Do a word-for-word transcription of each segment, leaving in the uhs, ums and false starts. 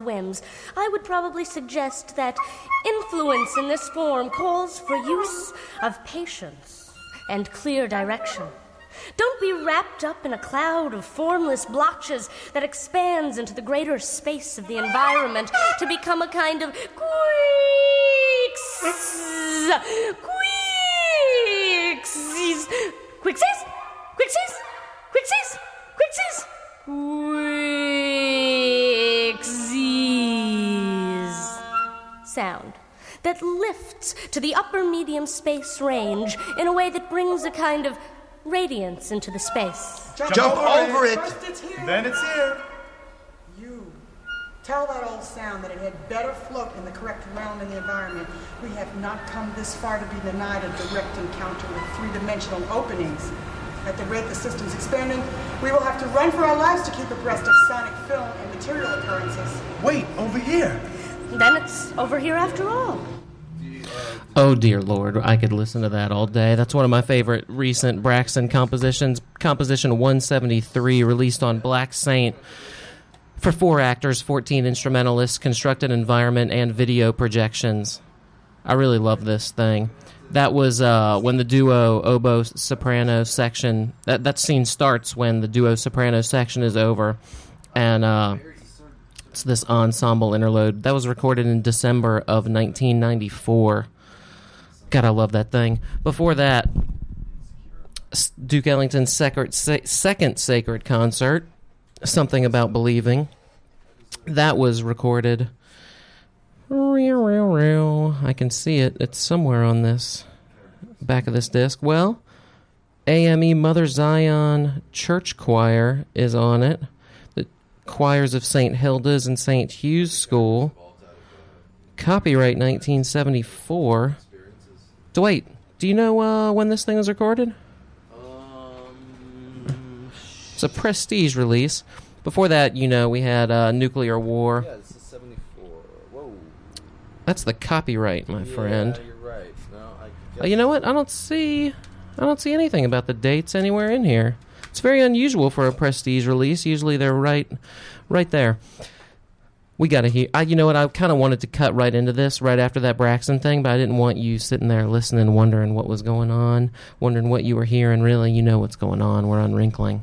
whims, I would probably suggest that influence in this form calls for use of patience and clear direction. Don't be wrapped up in a cloud of formless blotches that expands into the greater space of the environment to become a kind of queeks, queeksies, quicksies, quicksies, quicksies, quicksies, quicksies sound that lifts to the upper medium space range in a way that brings a kind of radiance into the space. Jump, Jump over, over it. it. First it's here. Then it's here. You. Tell that old sound that it had better float in the correct realm in the environment. We have not come this far to be denied a direct encounter with three-dimensional openings. At the rate the system's expanding, we will have to run for our lives to keep abreast of sonic film and material occurrences. Wait, over here. Then it's over here after all. Oh, dear Lord, I could listen to that all day. That's one of my favorite recent Braxton compositions. Composition one seventy-three, released on Black Saint, for four actors, fourteen instrumentalists, constructed environment, and video projections. I really love this thing. That was uh, when the duo oboe-soprano section... That, that scene starts when the duo-soprano section is over, and... Uh, It's this ensemble interlude. That was recorded in December of nineteen ninety-four. God, I love that thing. Before that, Duke Ellington's sacred, second sacred concert, Something About Believing. That was recorded. I can see it. It's somewhere on this back of this disc. Well, A M E Mother Zion Church Choir is on it. Choirs of Saint Hilda's and Saint Hugh's School. Copyright nineteen seventy-four. Dwight, do you know uh, when this thing was recorded? Um, it's a prestige release. Before that, you know, we had uh, Nuclear War. Yeah, this is seventy-four. Whoa. That's the copyright, my yeah, friend. You're right. No, I uh, you know what? I don't see. I don't see anything about the dates anywhere in here. It's very unusual for a prestige release. Usually they're right right there. We got to hear... I, you know what? I kind of wanted to cut right into this right after that Braxton thing, but I didn't want you sitting there listening, wondering what was going on, wondering what you were hearing. Really, you know what's going on. We're unwrinkling.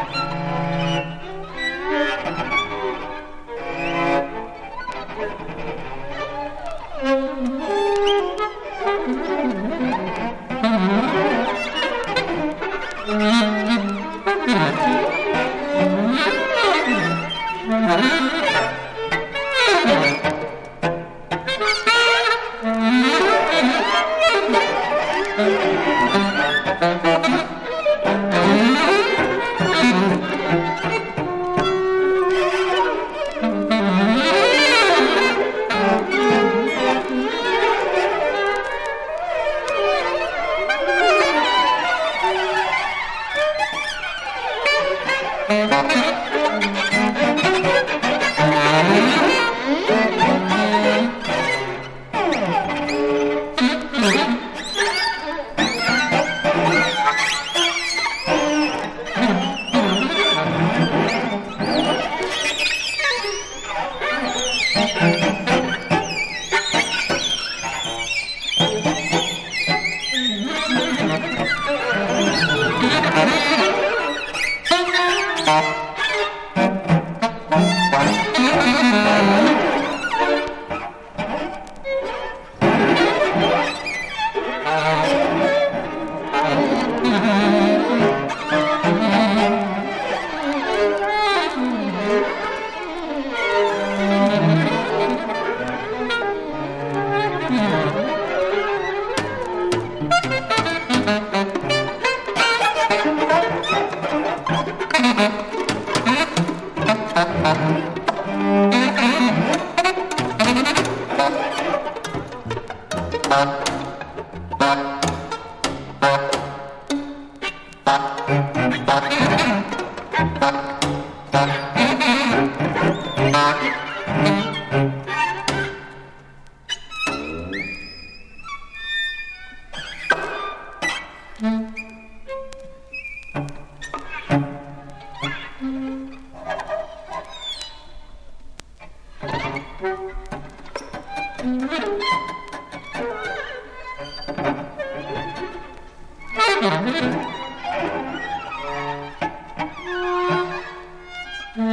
Mm-hmm.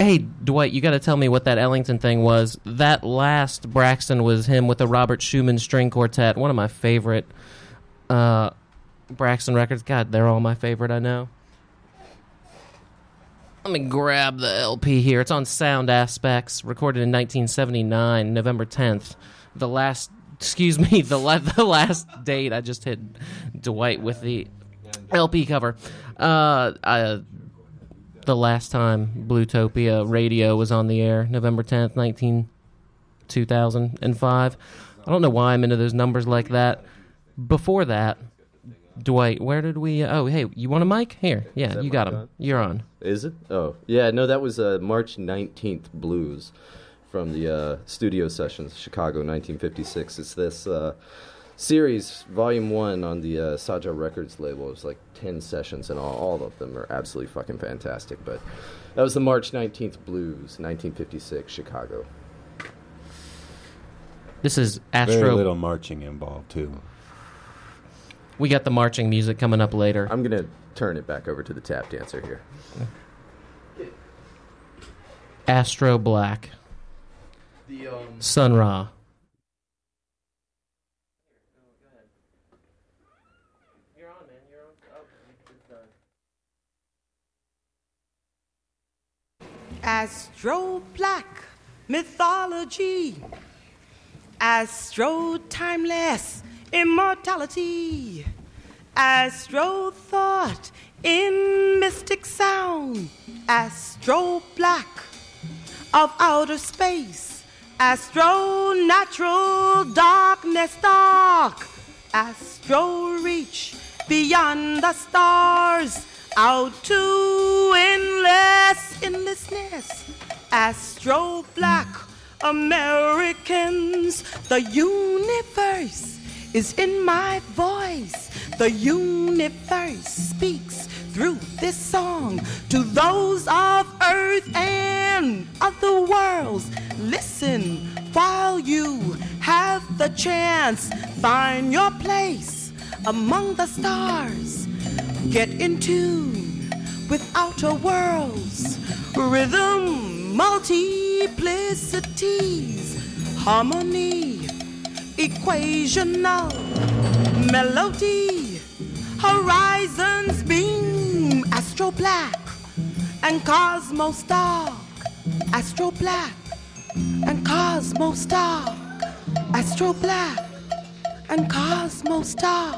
Hey, Dwight, you got to tell me what that Ellington thing was. That last Braxton was him with the Robert Schumann String Quartet, one of my favorite uh, Braxton records. God, they're all my favorite, I know. Let me grab the L P here. It's on Sound Aspects, recorded in nineteen seventy-nine, November tenth. The last, excuse me, the, la- the last date. I just hit Dwight with the L P cover. Uh, I... The last time Bluetopia radio was on the air, November tenth, nineteen, two thousand five. I don't know why I'm into those numbers like that. Before that, Dwight, where did we... Uh, oh, hey, you want a mic? Here. Yeah, you got him. On? You're on. Is it? Oh, yeah, no, that was uh, March nineteenth Blues from the uh, studio sessions, Chicago, nineteen fifty-six. It's this... Uh, series, volume one on the uh, Saja Records label. It was like ten sessions, and all, all of them are absolutely fucking fantastic. But that was the March nineteenth Blues, nineteen fifty-six, Chicago. This is Astro... Very little marching involved, too. We got the marching music coming up later. I'm going to turn it back over to the tap dancer here. Astro Black. The, um... Sun Ra. Astro Black mythology, Astro timeless immortality, Astro thought in mystic sound, Astro Black of outer space, Astro natural darkness dark, Astro reach beyond the stars, out to endless endlessness. Astro Black Americans, the universe is in my voice. The universe speaks through this song to those of Earth and other worlds. Listen while you have the chance. Find your place among the stars. Get in tune with outer worlds, rhythm, multiplicities, harmony, equational melody, horizons beam, Astro Black and Cosmos Dark, Astro Black and Cosmos Dark, Astro Black and Cosmos Dark.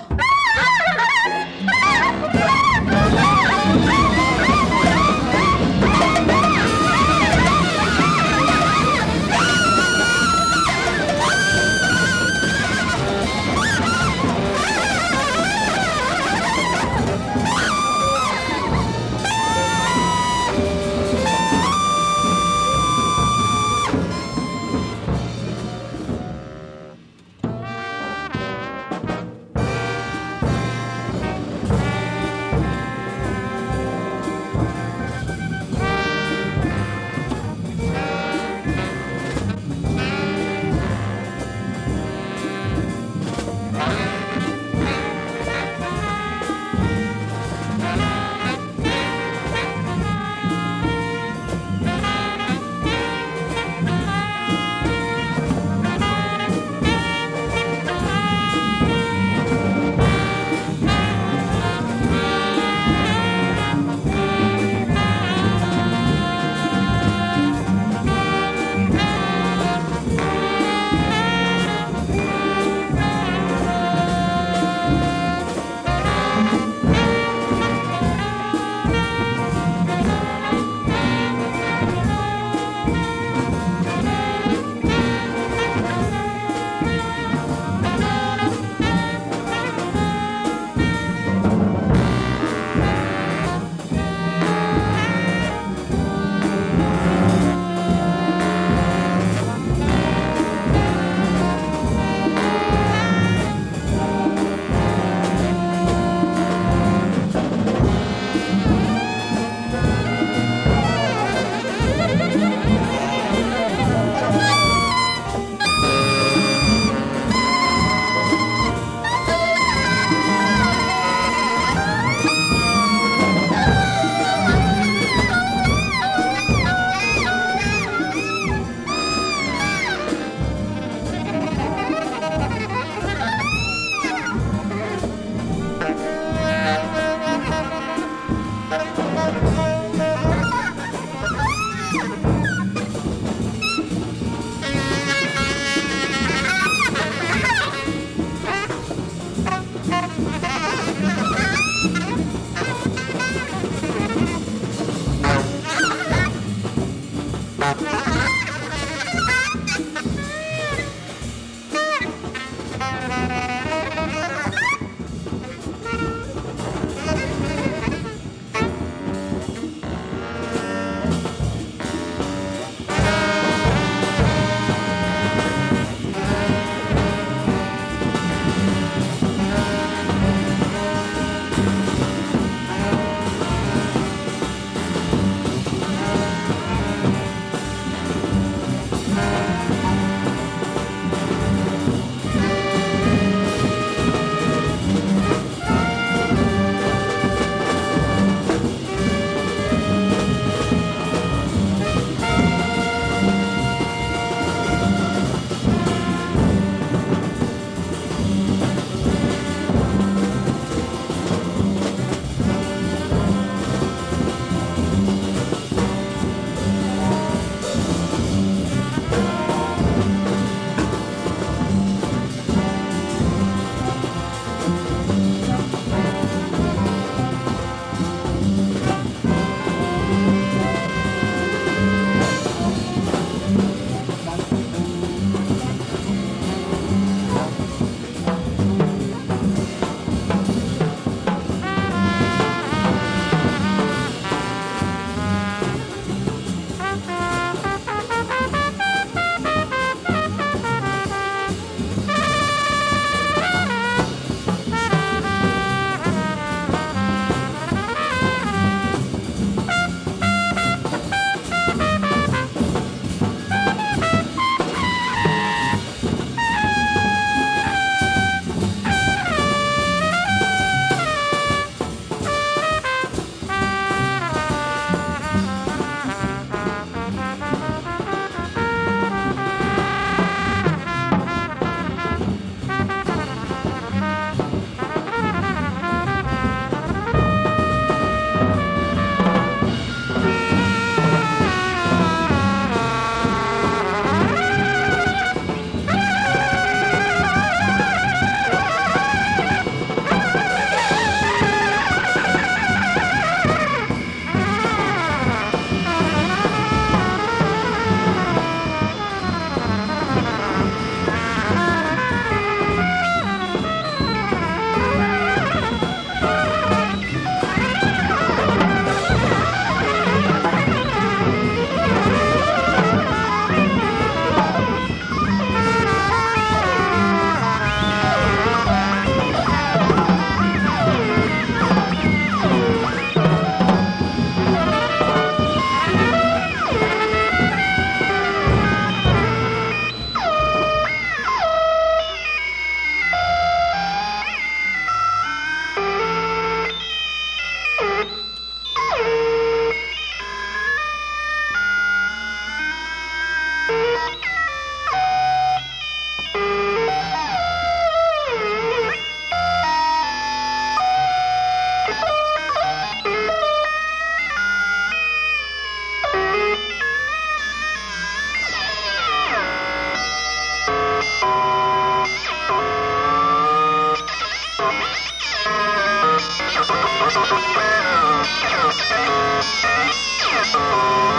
Thank you.